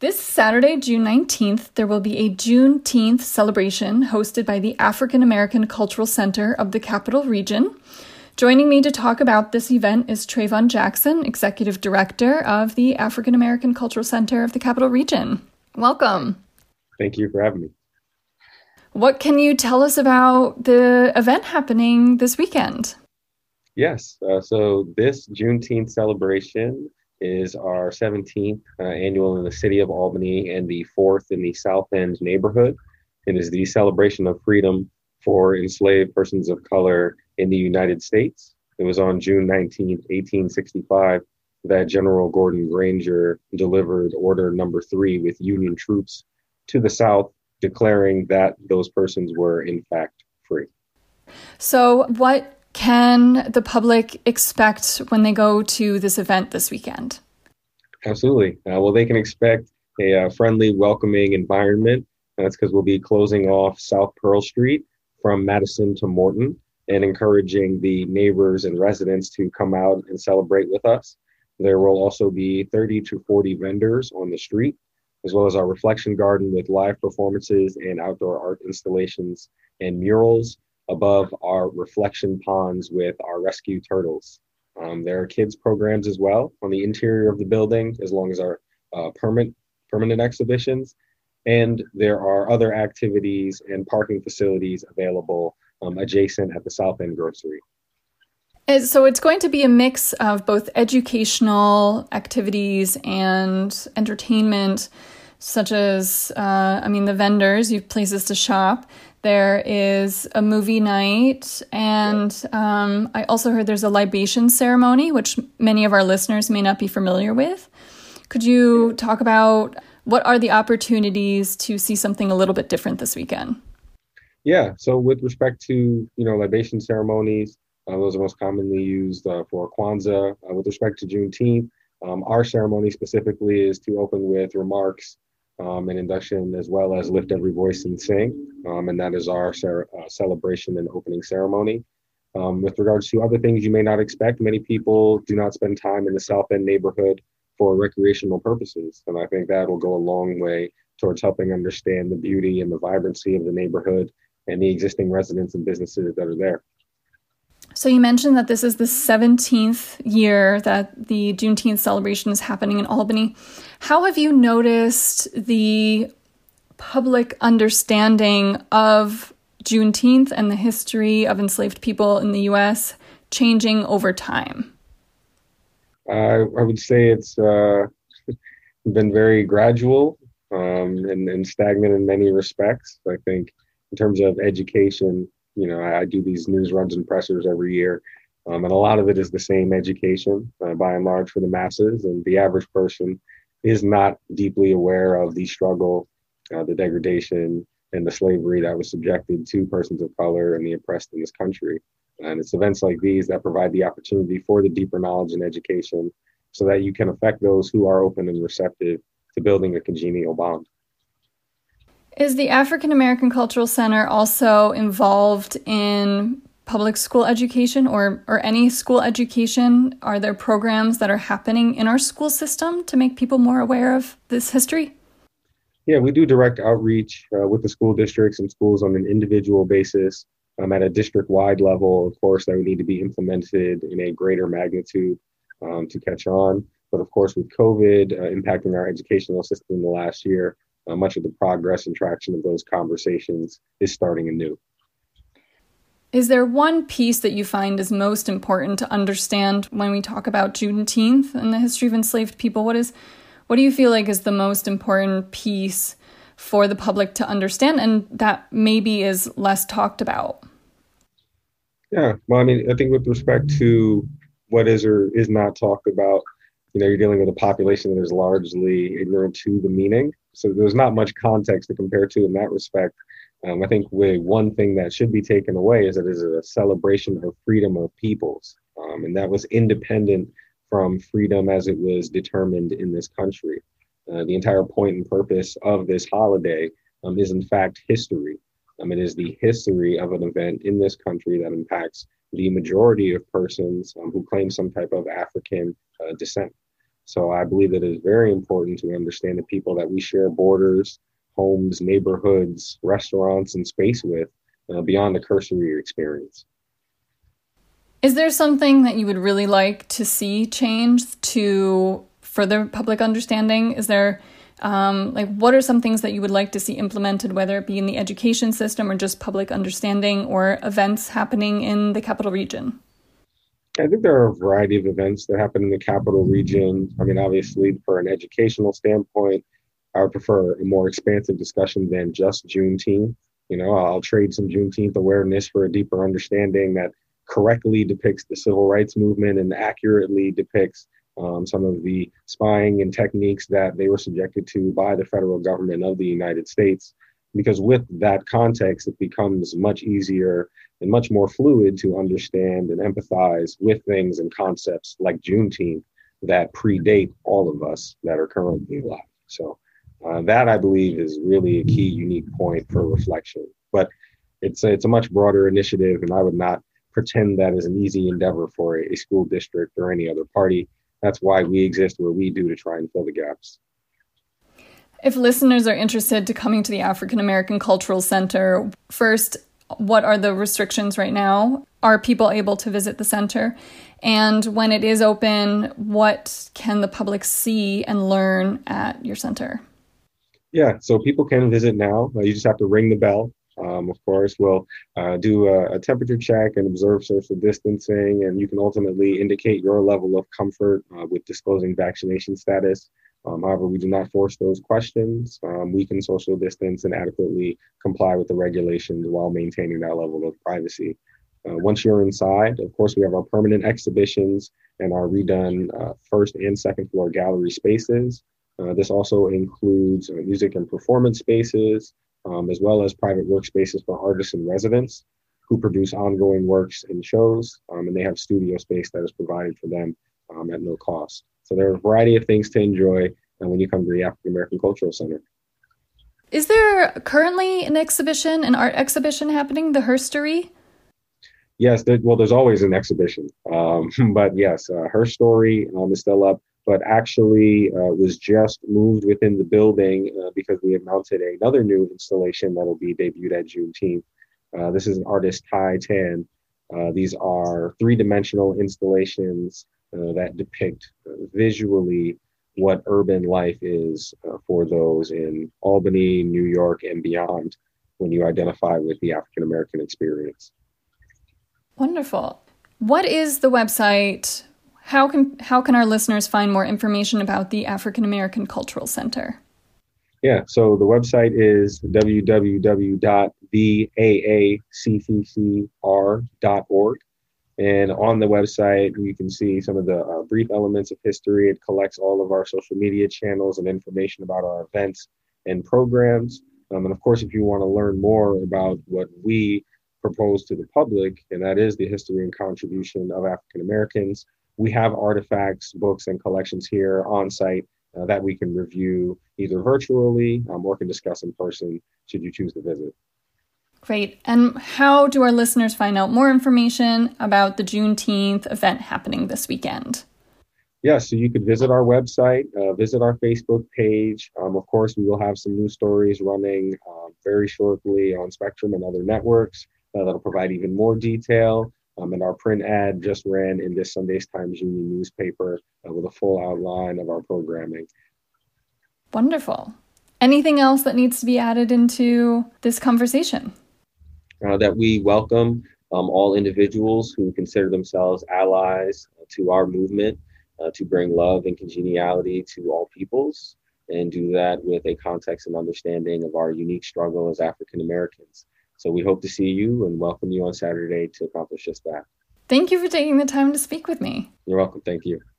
This Saturday, June 19th, there will be a Juneteenth celebration hosted by the African American Cultural Center of the Capital Region. Joining me to talk about this event is Trayvon Jackson, Executive Director of the African American Cultural Center of the Capital Region. Welcome. Thank you for having me. What can you tell us about the event happening this weekend? Yes, so this Juneteenth celebration is our 17th annual in the city of Albany and the 4th in the South End neighborhood. It is the celebration of freedom for enslaved persons of color in the United States. It was on June 19th, 1865, that General Gordon Granger delivered Order Number 3 with Union troops to the South, declaring that those persons were in fact free. So what can the public expect when they go to this event this weekend? Absolutely. Well, they can expect a friendly, welcoming environment. That's because we'll be closing off South Pearl Street from Madison to Morton and encouraging the neighbors and residents to come out and celebrate with us. There will also be 30 to 40 vendors on the street, as well as our reflection garden with live performances and outdoor art installations and murals above our reflection ponds with our rescue turtles. There are kids programs as well on the interior of the building, as long as our permanent exhibitions. And there are other activities and parking facilities available adjacent at the South End Grocery. So it's going to be a mix of both educational activities and entertainment, such as, the vendors, you have places to shop. There is a movie night, and I also heard there's a libation ceremony, which many of our listeners may not be familiar with. Could you talk about what are the opportunities to see something a little bit different this weekend? Yeah, so with respect to, libation ceremonies, those are most commonly used for Kwanzaa. With respect to Juneteenth, our ceremony specifically is to open with remarks and induction, as well as Lift Every Voice and Sing. And that is our celebration and opening ceremony. With regards to other things you may not expect, many people do not spend time in the South End neighborhood for recreational purposes. And I think that will go a long way towards helping understand the beauty and the vibrancy of the neighborhood and the existing residents and businesses that are there. So you mentioned that this is the 17th year that the Juneteenth celebration is happening in Albany. How have you noticed the public understanding of Juneteenth and the history of enslaved people in the U.S. changing over time? I would say it's been very gradual and stagnant in many respects. I think in terms of education, I do these news runs and pressers every year, and a lot of it is the same education by and large for the masses. And the average person is not deeply aware of the struggle, the degradation, and the slavery that was subjected to persons of color and the oppressed in this country. And it's events like these that provide the opportunity for the deeper knowledge and education so that you can affect those who are open and receptive to building a congenial bond. Is the African American Cultural Center also involved in public school education or any school education? Are there programs that are happening in our school system to make people more aware of this history? Yeah, we do direct outreach with the school districts and schools on an individual basis. At a district-wide level, of course, that would need to be implemented in a greater magnitude to catch on. But of course, with COVID impacting our educational system in the last year, much of the progress and traction of those conversations is starting anew. Is there one piece that you find is most important to understand when we talk about Juneteenth and the history of enslaved people? What do you feel like is the most important piece for the public to understand and that maybe is less talked about? Yeah, well, I think with respect to what is or is not talked about, you're dealing with a population that is largely ignorant to the meaning. So there's not much context to compare to in that respect. I think one thing that should be taken away is that it is a celebration of freedom of peoples. And that was independent from freedom as it was determined in this country. The entire point and purpose of this holiday is in fact history. It is the history of an event in this country that impacts the majority of persons who claim some type of African descent. So I believe that it is very important to understand the people that we share borders, homes, neighborhoods, restaurants, and space with beyond the cursory experience. Is there something that you would really like to see change to further public understanding? Is there, what are some things that you would like to see implemented, whether it be in the education system or just public understanding or events happening in the capital region? I think there are a variety of events that happen in the capital region. I mean, obviously, for an educational standpoint, I would prefer a more expansive discussion than just Juneteenth. I'll trade some Juneteenth awareness for a deeper understanding that correctly depicts the civil rights movement and accurately depicts some of the spying and techniques that they were subjected to by the federal government of the United States. Because with that context, it becomes much easier and much more fluid to understand and empathize with things and concepts like Juneteenth that predate all of us that are currently alive. So that I believe is really a key, unique point for reflection. But it's a much broader initiative, and I would not pretend that is an easy endeavor for a school district or any other party. That's why we exist where we do, to try and fill the gaps. If listeners are interested to coming to the African American Cultural Center, first, what are the restrictions right now? Are people able to visit the center? And when it is open, what can the public see and learn at your center? Yeah, so people can visit now. You just have to ring the bell. Of course, we'll do a temperature check and observe social distancing, and you can ultimately indicate your level of comfort with disclosing vaccination status. However, we do not force those questions. We can social distance and adequately comply with the regulations while maintaining that level of privacy. Once you're inside, of course, we have our permanent exhibitions and our redone first and second floor gallery spaces. This also includes music and performance spaces, as well as private workspaces for artists and residents who produce ongoing works and shows, and they have studio space that is provided for them at no cost. So there are a variety of things to enjoy when you come to the African American Cultural Center. Is there currently an art exhibition happening, the Herstory? Yes, there's always an exhibition, but yes, Her Story is still up, but actually was just moved within the building because we have mounted another new installation that will be debuted at Juneteenth. This is an artist, Tai Tan. These are three-dimensional installations that depict visually what urban life is for those in Albany, New York, and beyond when you identify with the African American experience. Wonderful. What is the website? How can our listeners find more information about the African American Cultural Center? Yeah, so the website is www.thaaccccr.org. And on the website, you can see some of the brief elements of history. It collects all of our social media channels and information about our events and programs. And of course, if you want to learn more about what we propose to the public, and that is the history and contribution of African Americans, we have artifacts, books, and collections here on site that we can review either virtually or can discuss in person should you choose to visit. Great. And how do our listeners find out more information about the Juneteenth event happening this weekend? Yeah, so you could visit our website, visit our Facebook page. Of course, we will have some news stories running very shortly on Spectrum and other networks that'll provide even more detail. And our print ad just ran in this Sunday's Times Union newspaper with a full outline of our programming. Wonderful. Anything else that needs to be added into this conversation? That we welcome all individuals who consider themselves allies to our movement to bring love and congeniality to all peoples, and do that with a context and understanding of our unique struggle as African Americans. So we hope to see you and welcome you on Saturday to accomplish just that. Thank you for taking the time to speak with me. You're welcome. Thank you.